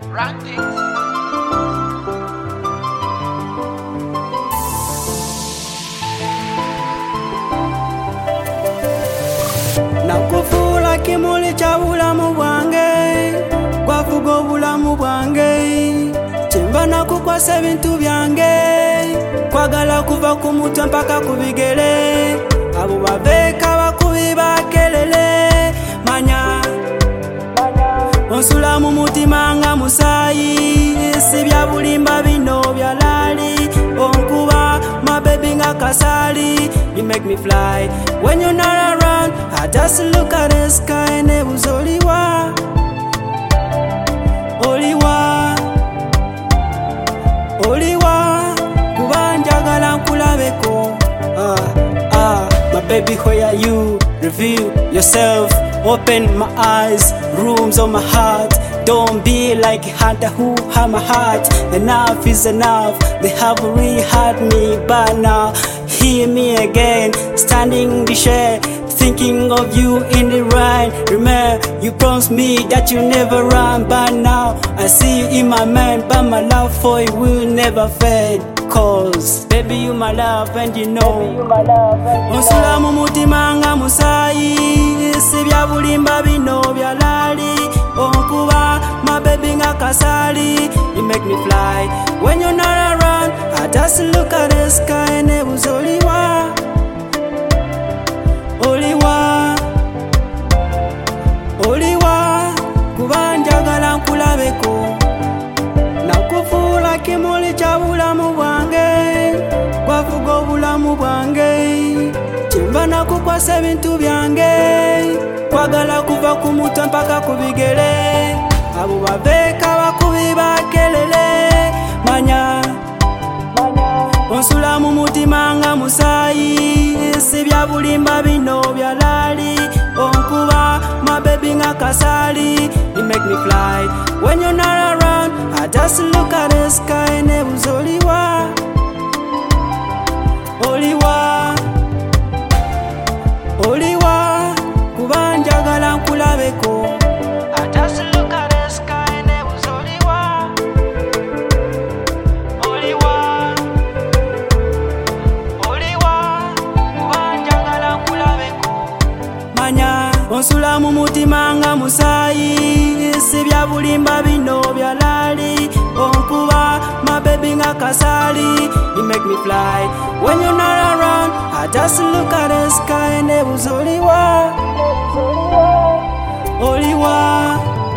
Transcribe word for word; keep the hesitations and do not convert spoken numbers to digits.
Rantings. Nakufuula kimuli kya bulamu bwange, gwavuga obulamu bwange, kyemba nakukwasa ebintu byange, kwagala kuva ku mutwe mpaka ku bigere, abo babeeka bakubi bakelele, manya onsula mu mutima nga musaayi, si bya bulimba bino bya laali, onkuba my baby nga kasaali, you make me fly when you're not around. I just look at the sky and it was oliwa, oliwa, oliwa, kuba njagala nkulabeko. Ah, ah, my baby, where are you? Reveal yourself, open my eyes, rooms on my heart. Don't be like a hunter who had my heart. Enough is enough, they have really hurt me, but now hear me again, standing in the shade, thinking of you in the rain. Remember, you promised me that you never run, but now I see you in my mind, but my love for you will never fade. Cause baby, you my love and you know onsula mu mutima nga musaayi, si bya bulimba bino bya laali, onkuba my baby nga kasaali, you make me fly when you're not around. I just look at the sky and it was oliwa, oliwa, oliwa, kuba njagala nkulabeko. Nakufuula kimuli kya bulamu bwange, gwavuga obulamu bwange, kyemba nakukwasa ebintu byange, kwagala kuva ku mutwe mpaka ku bigere, abo babeeka bakubi bakelele, manya onsula mu mutima nga musaayi, si bya bulimba bino bya laali, onkuba my baby nga kasaali, you make me fly when you're not around. I just look at the sky and it was oliwa, oliwa, oliwa, kuba njagala nkulabeko. I just look at the sky and it was oliwa, oliwa, oliwa, kuba njagala nkulabeko. Manya onsula mu mutima nga musaayi, si bya bulimba bino bya laali, onkuba my baby nga kasaali, you make me fly when you're not around. I just look at the sky and it was oliwa, oliwa,